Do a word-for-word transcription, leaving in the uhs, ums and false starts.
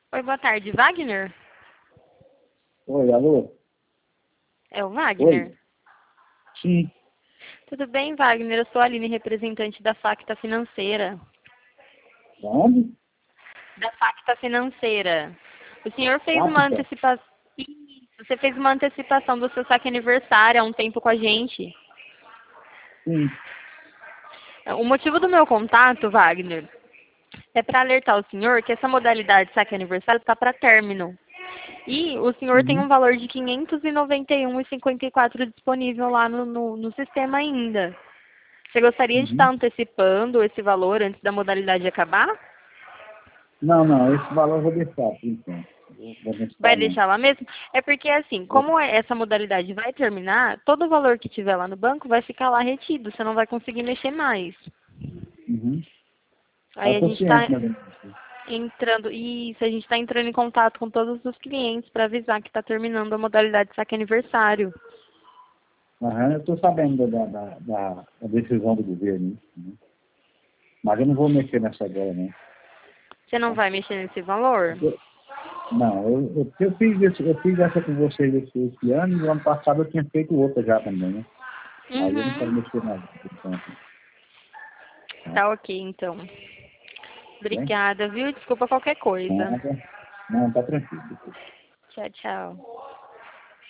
Oi, boa tarde, Wagner? Oi, alô? É o Oi? Wagner? Sim. Tudo bem, Wagner? Eu sou a Aline, representante da Facta Financeira. Da onde? Da Facta Financeira. O senhor fez uma Capita? antecipação. Você fez uma antecipação do seu saque aniversário há um tempo com a gente. Sim. O motivo do meu contato, Wagner, é para alertar o senhor que essa modalidade de saque aniversário está para término. E o senhor tem Uhum. um valor de quinhentos e noventa e um reais e cinquenta e quatro centavos disponível lá no, no, no sistema ainda. Você gostaria de estar Uhum. antecipando esse valor antes da modalidade acabar? Não, não, esse valor eu vou deixar por enquanto. Vou vou Vai deixar não. deixar lá mesmo? É porque, assim, Vou- como essa modalidade vai terminar, todo o valor que tiver lá no banco vai ficar lá retido. Você não vai conseguir mexer mais. Uhum. Eu Aí a tô gente está ciente, meu bem. entrando... Isso, a gente está entrando em contato com todos os clientes para avisar que está terminando a modalidade de saque aniversário. Aham, eu tô sabendo da, da, da, da decisão do governo, né? Mas eu não vou mexer nessa agora, não. Você não Tá? vai mexer nesse valor? Eu- não, eu, eu, eu, fiz esse, eu fiz essa com vocês esse, esse ano e o ano passado eu tinha feito outra já também, né? Aí eu não quero Uhum. mexer mais por enquanto. Tá? Tá ok, então. Bem? Obrigada, viu? Desculpa qualquer coisa. Nada. Não, tá tranquilo. Tchau, tchau.